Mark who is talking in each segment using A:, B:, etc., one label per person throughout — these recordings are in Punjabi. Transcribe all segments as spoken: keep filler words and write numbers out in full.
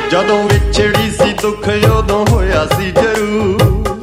A: ਜਦੋਂ ਵਿਛੜੀ ਸੀ ਦੁੱਖ ਉਦੋਂ ਹੋਇਆ ਸੀ ਜ਼ਰੂਰ,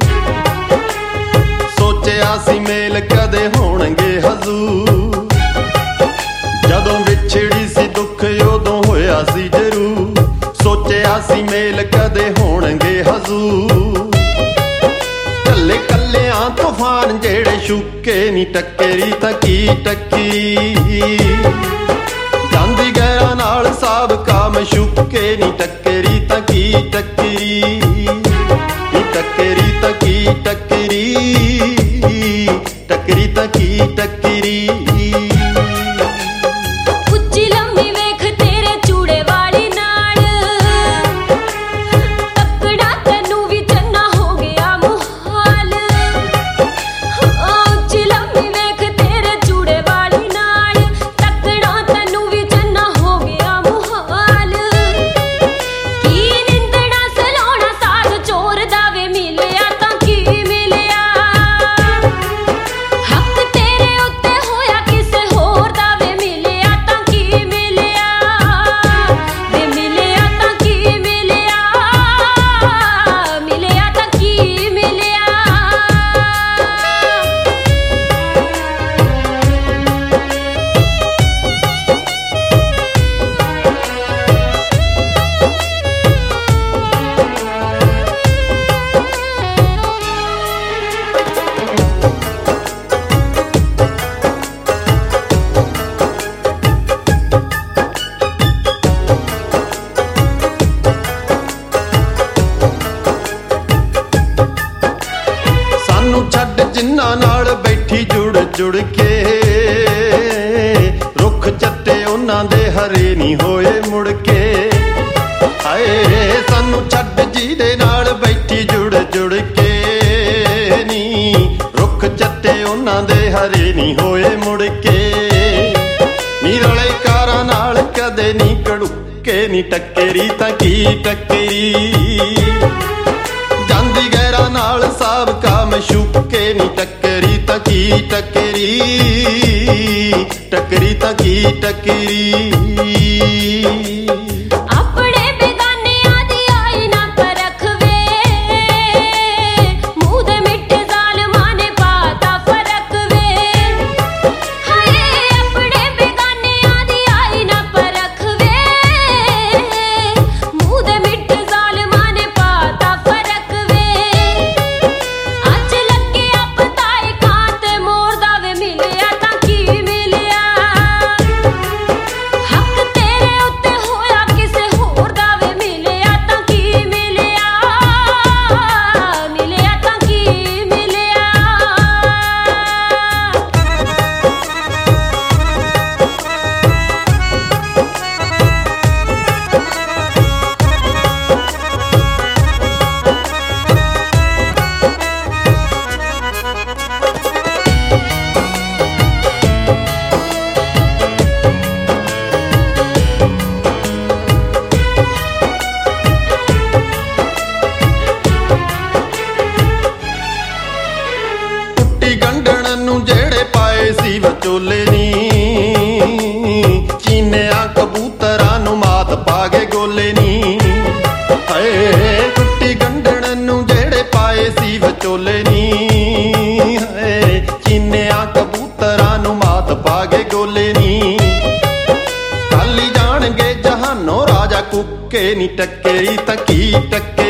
A: ਸੋਚਿਆ ਸੀ ਮੇਲ ਕਦੇ ਹੋਣਗੇ ਹਜ਼ੂਰ। ਜਦੋਂ ਵਿਛੜੀ ਸੀ ਦੁੱਖ ਉਦੋਂ ਹੋਇਆ ਸੀ ਜ਼ਰੂਰ, ਸੋਚਿਆ ਸੀ ਮੇਲ ਕਦੇ ਹੋਣਗੇ ਹਜ਼ੂਰ। ਕੱਲੇ ਕੱਲਿਆਂ ਤੂਫਾਨ ਜਿਹੜੇ ਛੁੱਕੇ ਨੀ ਟੱਕਰੀ ਤਾਂ ਕੀ ਟੱਕੀ, ਜਾਂਦੀ ਗੈਰਾਂ ਨਾਲ ਸਾਬਕਾ ਮਸ਼ੂਕੇ ਨੀ ਟੱਕਰੀ ਤਾਂ ਕੀ ਟੱਕਰੀ, ਨੀ ਟੱਕਰੀ ਤਾਂ ਕੀ ਟੱਕਰੀ, ਟੱਕਰੀ ਤਾਂ ਕੀ ਟੱਕਰੀ। ਛੱਡ ਜਿਨ੍ਹਾਂ ਨਾਲ ਬੈਠੀ ਜੁੜ ਜੁੜ ਕੇ, ਰੁੱਖ ਚੱਟੇ ਉਹਨਾਂ ਦੇ ਹਰੇ ਨਹੀਂ ਹੋਏ ਮੁੜ ਕੇ। ਹਾਏ ਸਾਨੂੰ ਛੱਡ ਜਿਹਦੇ ਨਾਲ ਬੈਠੀ ਜੁੜ ਜੁੜ ਕੇ ਨੀ, ਰੁੱਖ ਚੱਟੇ ਉਹਨਾਂ ਦੇ ਹਰੇ ਨਹੀਂ ਹੋਏ ਮੁੜ ਕੇ। ਨੀ ਰਲੇ ਕਾਰਾਂ ਨਾਲ ਕਦੇ ਨਹੀਂ ਕੜੁੱਕੇ ਨੀ ਟੱਕਰੀ ਤਾਂ ਕੀ ਟੱਕਰੀ, ਜਾਂਦੀ ਗੈਰਾਂ ਨਾਲ ਸਾਬਕਾ ਮਸ਼ੂਕੇ ਨੀ ਟੱਕਰੀ ਤਾਂ ਕੀ ਟੱਕਰੀ, ਟੱਕਰੀ ਤਾਂ ਕੀ ਟੱਕਰੀ। ਗੰਢਣ ਨੂੰ ਜਿਹੜੇ ਪਾਏ ਸੀ ਵਿਚੋਲੇ ਨੀ, ਚੀਨਿਆਂ ਕਬੂਤਰਾਂ ਨੂੰ ਮਾਤ ਪਾ ਕੇ ਗੋਲੇ ਨੀ। ਹਾਏ ਟੁੱਟੀ ਗੰਢਣ ਨੂੰ ਜਿਹੜੇ ਪਾਏ ਸੀ ਵਿਚੋਲੇ ਨੀ, ਹਾਏ ਚੀਨਿਆਂ ਕਬੂਤਰਾਂ ਨੂੰ ਮਾਤ ਪਾ ਕੇ ਗੋਲੇ ਨੀ। ਖਾਲੀ ਜਾਣਗੇ ਜਹਾਨੋਂ ਰਾਜਾ ਕੁੱਕੇ ਨੀ ਟੱਕਰੀ ਤਾਂ ਕੀ ਟੱਕਰੀ,